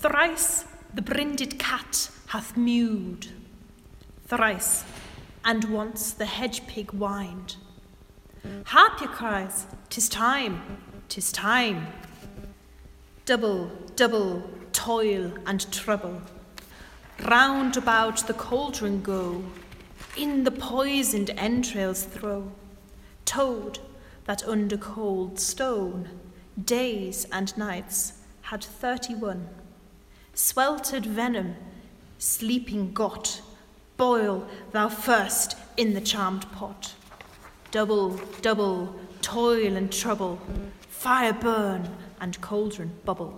Thrice the brinded cat hath mewed. Thrice and once the hedge pig whined. Harp, ye cries, 'tis time, 'tis time. Double, double, toil and trouble. Round about the cauldron go, in the poisoned entrails throw. Toad, that under cold stone, days and nights had 31. Sweltered venom, sleeping got, boil thou first in the charmed pot. Double, double, toil and trouble, fire burn and cauldron bubble.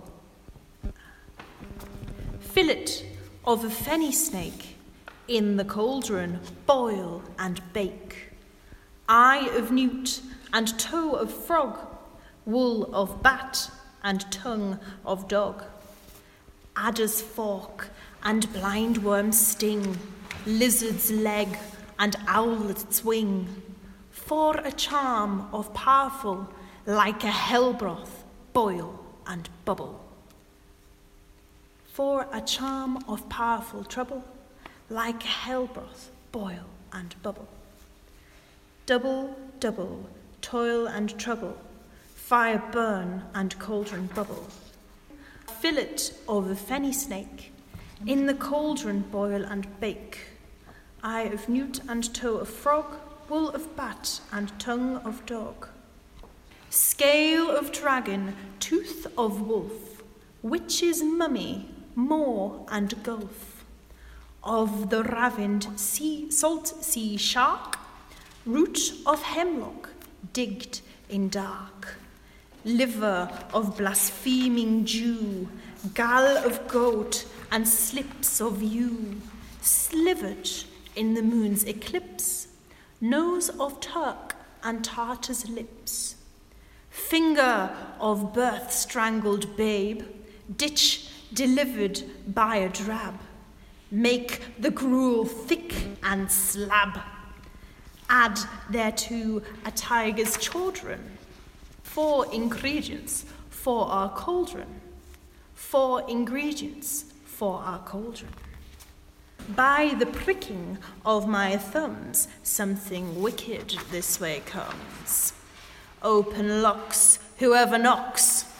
Fillet of a fenny snake, in the cauldron boil and bake. Eye of newt and toe of frog, wool of bat and tongue of dog. Adder's fork and blindworm's sting, lizard's leg and owlet's wing. For a charm of powerful, like a hell broth, boil and bubble. For a charm of powerful trouble, like a hell broth, boil and bubble. Double, double, toil and trouble, fire burn and cauldron bubble. Fillet of a fenny snake, in the cauldron boil and bake. Eye of newt and toe of frog, wool of bat and tongue of dog. Scale of dragon, tooth of wolf, witch's mummy, moor and gulf. Of the ravined salt sea shark, root of hemlock digged in dark. Liver of blaspheming Jew, gall of goat and slips of ewe, slivered in the moon's eclipse, nose of Turk and Tartar's lips. Finger of birth-strangled babe, ditch delivered by a drab. Make the gruel thick and slab. Add thereto a tiger's children. 4 ingredients for our cauldron. 4 ingredients for our cauldron. By the pricking of my thumbs, something wicked this way comes. Open locks, whoever knocks.